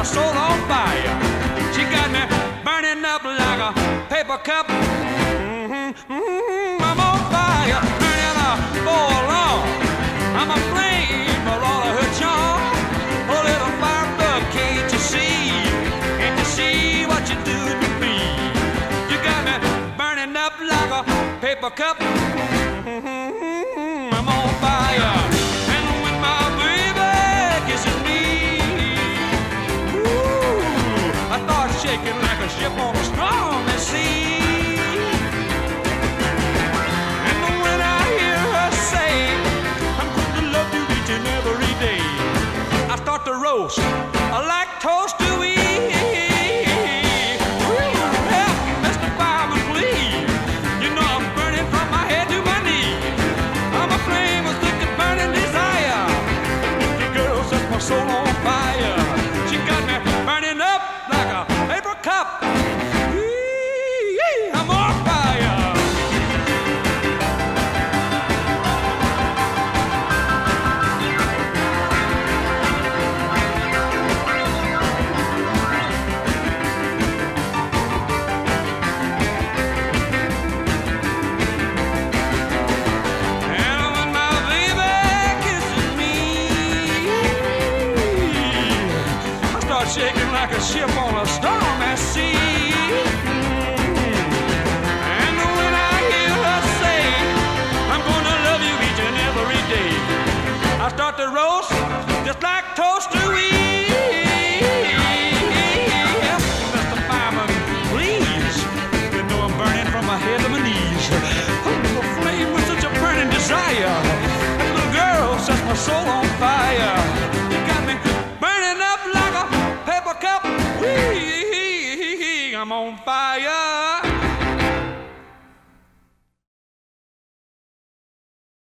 soul on fire. She got me burning up like a paper cup. I'm on fire, burning up for long. I'm a flame for all of her charm. Oh, little firebug, can't you see? Can't you see what you do to me? You got me burning up like a paper cup. I'm on fire. And when my baby kisses me, ooh, I start shaking like a ship on a stormy sea. And when I hear her say, I'm going to love you each and every day, I start to roast like toast to eat. Help, Mr. Fireman, please. You know I'm burning from my head to my knees. I'm a flame of thick and burning desire. The girl sets my soul on fire. She got me burning up like a paper cup. I'm on fire. And when my baby kisses me, I start shaking like a ship on a stormy sea. And when I hear her say, I'm gonna love you each and every day, I start to roast just like toast to eat. Mr. Fireman, please. You know I'm burning from my head to my knees. I'm a flame with such a burning desire. That little girl sets my soul on fire. You got me burning up like a paper cup. I'm on fire.